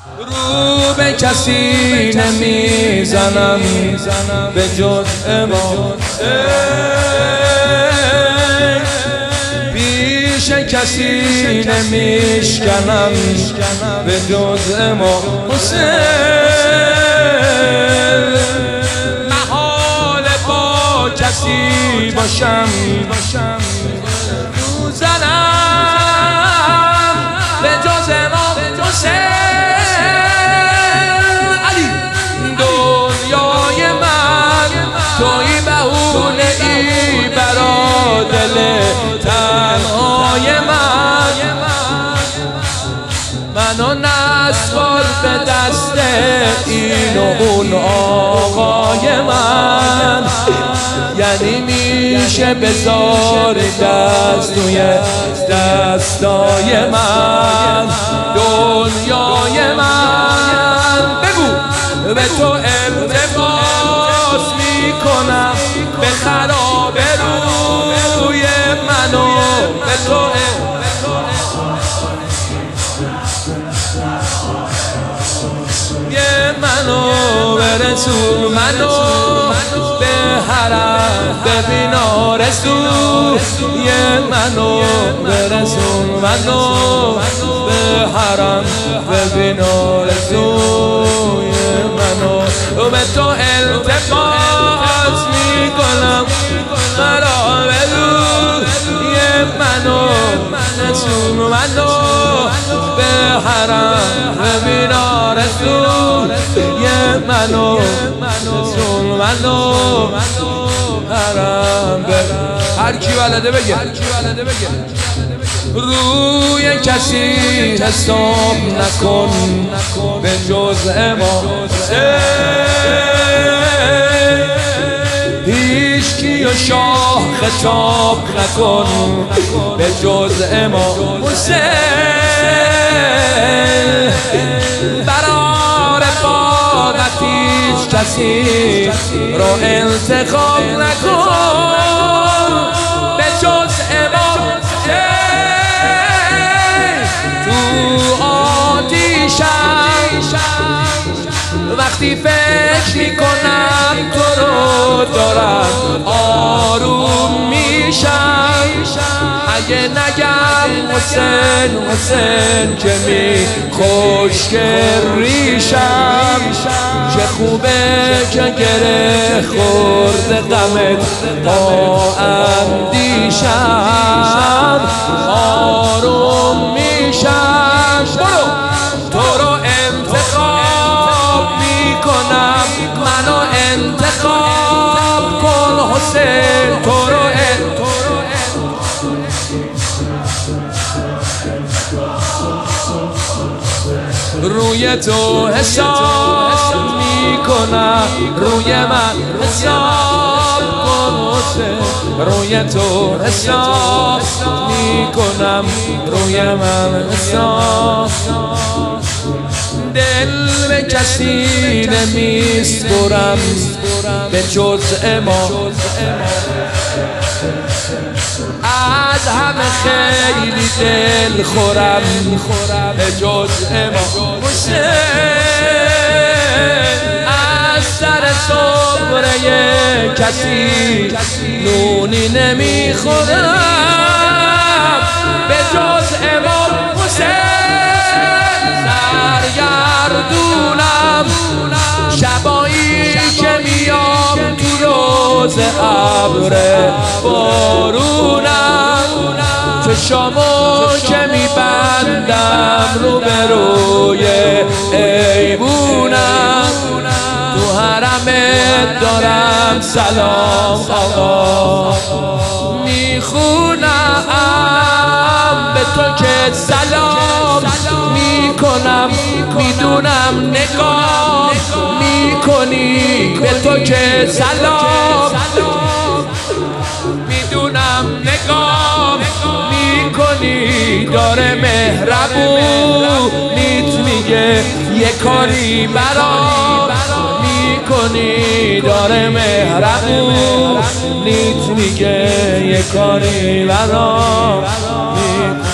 رو به کسی نمیزنم به جز امام پیش کسی نمیشکنم به جز امام حسین. محال با کسی باشم زنم به جز امام حسین. توی بهونه ای برا دل تنهای منو نسپار به دست این و اون آقای من. یعنی میشه بذار دست توی دستای من. دنیای من بگو به تو التفات میکنم به خراب روی منو به تو منو برسون منو به حرم ببین آرزوی منو برسون منو به حرم ببین آرزوی منو به تو التفات میکنم خراب روی منو برسون منو به حرم ببین آرزوی منو برسون منو حرم ببین. هر کی بلده بگه روی کسی حساب نکن به جز امام هیچ کی و شاه خطاب نکن به جز امام حسین. برا رفاقت هیچ کسی رو انتخاب نکن به جز امام حسین. تو آتیشم وقتی فکر میکنم تو رو دارم آروم میشم. اگه نگم حسین حسین که می خشک ریشم. چه خوبه که گره خورده غمت با اندیشم آروم میشم. تو رو انتخاب میکنم منو انتخاب کن حسین. تو رو روی تو حساب میکنم روی من حساب کن حسین. روی تو حساب میکنم روی من حساب. دل به کسی نمیسپرم به جز امام. از همه خیلی دل خورم به جز امام حسین. از سر صبره کسی نونی نمیخورم به جز امام حسین. سرگردونم شبایی که میام تو روز ابر بارونم. چشامو که میبندم رو به روی ایوونم. تو حرمت دارم سلام آقا میخونم به تو که سلام میکنم. میدونم نگاه میکنی به تو که سلام. میدونم نگاه میکنی داره مهربونیت میگه یه کاری برام میکنی. داره مهربونیت میگه یه کاری برام میکنی.